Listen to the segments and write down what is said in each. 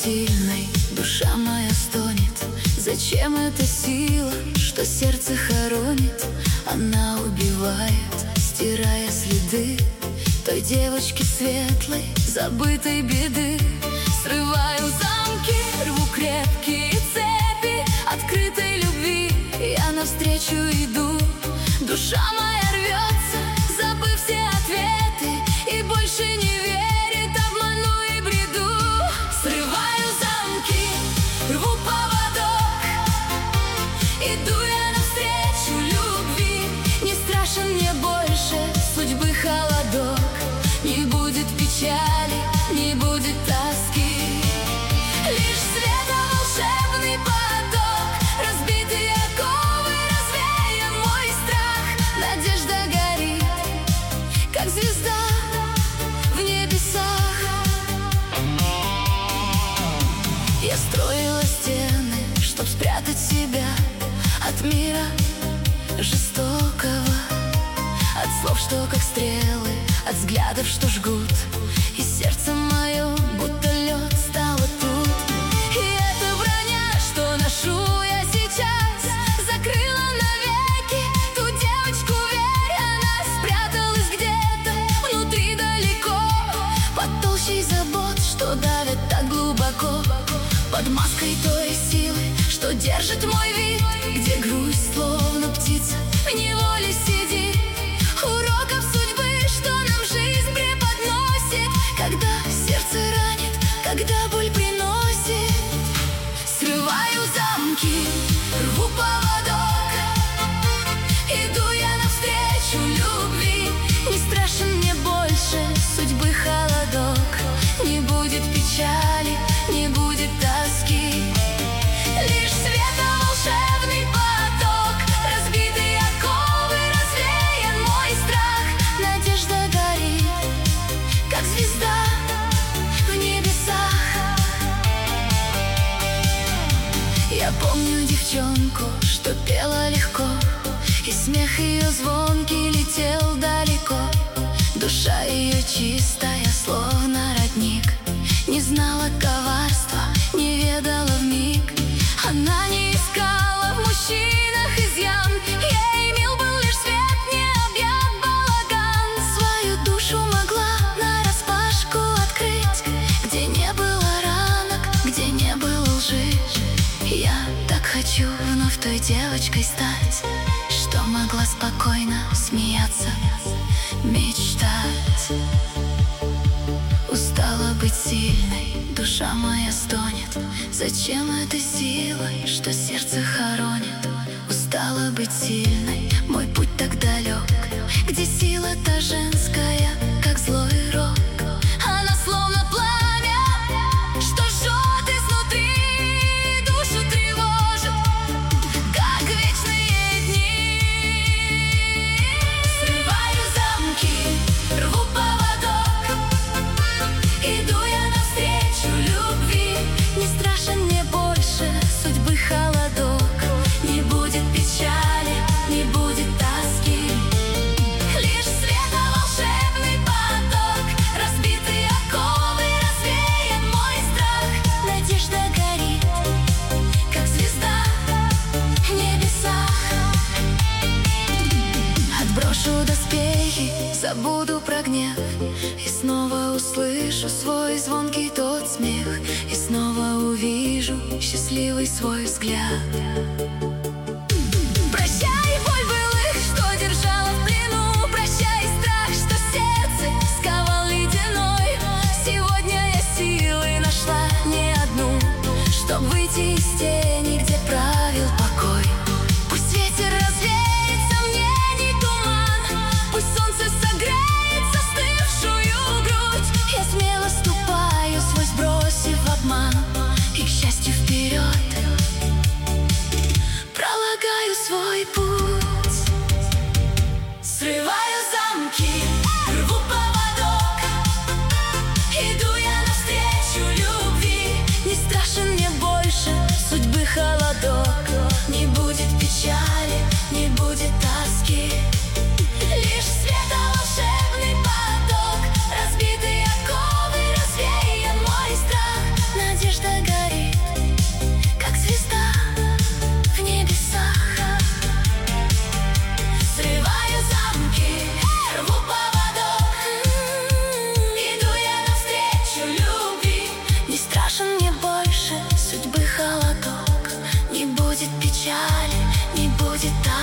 сильной, душа моя стонет. Зачем эта сила, что сердце хоронит? Она убивает, стирая следы той девочки светлой, забытой беды. Срываю замки, рву крепкие цепи открытой любви. Я навстречу иду, душа моя рвется, забыв все ответы, и больше не верит обману и бреду. Срываю замки, рву поводок, иду я навстречу любви. Не страшен мне больше судьбы холодок, не будет печали, не будет тоски. Лишь света волшебный поток, разбитые оковы развеян мой страх. Надежда горит, как звезда в небесах. Я строила стены, чтоб спрятать себя от мира жестокого, от слов, что как стрелы, от взглядов, что жгут. И сердце мое, будто лед, стало тут. И эта броня, что ношу я сейчас, закрыла навеки ту девочку, верь. Она спряталась где-то внутри далеко, под толщей забот, что давят так глубоко, под маской той силы, что держит мой вид, где грусть, словно птица, в неволе сидит. Уроков судьбы, что нам жизнь преподносит, когда сердце ранит, когда боль приносит. Срываю замки, рву поводок, иду я навстречу любви. Не страшен мне больше судьбы холодок, не будет печали, не будет тоски. Лишь света волшебный поток, разбитые оковы развеян мой страх. Надежда горит, как звезда в небесах. Я помню девчонку, что пела легко, и смех ее звонкий летел далеко. Душа ее чистая, словно родник, не знала коварства, не ведала вмиг. Она не искала в мужчинах изъян, ей мил был лишь свет, необъят балаган. Свою душу могла нараспашку открыть, где не было ранок, где не было лжи. Я так хочу вновь той девочкой стать, что могла спокойно смеяться, мечтать. Устала быть сильной, душа моя стонет. Зачем этой силой, что сердце хоронит? Устала быть сильной, мой путь так далек, где сила та женская, как злой рок. Она словно пламя, что жжет изнутри, душу тревожит, как вечные дни. Срываю замки, рву поводок, иду я навстречу любви. Не страшен мне больше судьбы холодок, не будет печали, не будет тоски. Лишь света волшебный поток, разбитые оковы развеян мой страх. Надежда горит, как звезда в небесах. Отброшу доспехи, забуду про гнев, и снова услышу свой звонкий тот смех, и снова увижу счастливый свой взгляд. Прощай, боль былых, что держала в плену, прощай, страх, что сердце сковал ледяной. Сегодня я силы нашла не одну, чтоб выйти из тени, где правил покой. Пусть ветер развеет сомнений туман, пусть солнце согреет застывшую грудь. Я смело ступаю, свой сбросив обман, и к счастью вперед пролагаю свой путь. Срываю замки, рву поводок, иду я навстречу любви. Не страшен мне больше судьбы холодок, не будет печали, не будет тоски. Лишь света волшебный поток, разбитые оковы развеян мой страх. Надежда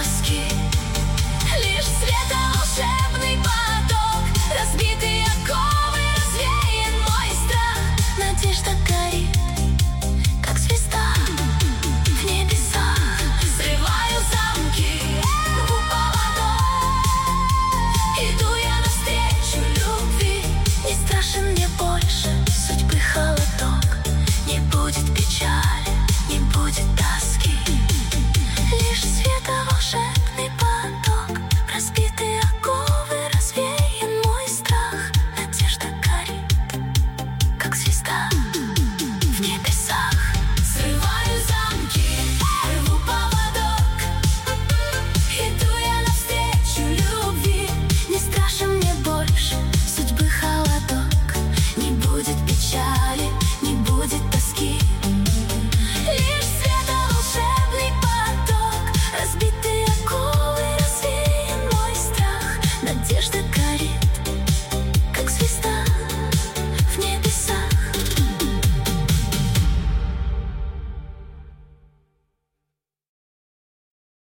тоски. Лишь света волшебный поток, разбитые оковы развеян мой страх. Надежда горит, как звезда в небесах. Срываю замки, рву поводок, иду я навстречу любви. Не страшен мне больше судьбы холодок. Не будет печали, не будет тоски. Лишь света волшебный поток, разбитые оковы развеян мой страх. Надежда горит, как звезда в небесах. Срываю замки, рву поводок, иду я навстречу любви. Не страшен мне больше судьбы холодок. Не будет печали, не будет тоски. Лишь света волшебный поток, разбитые оковы развеян мой страх. Надежда горит,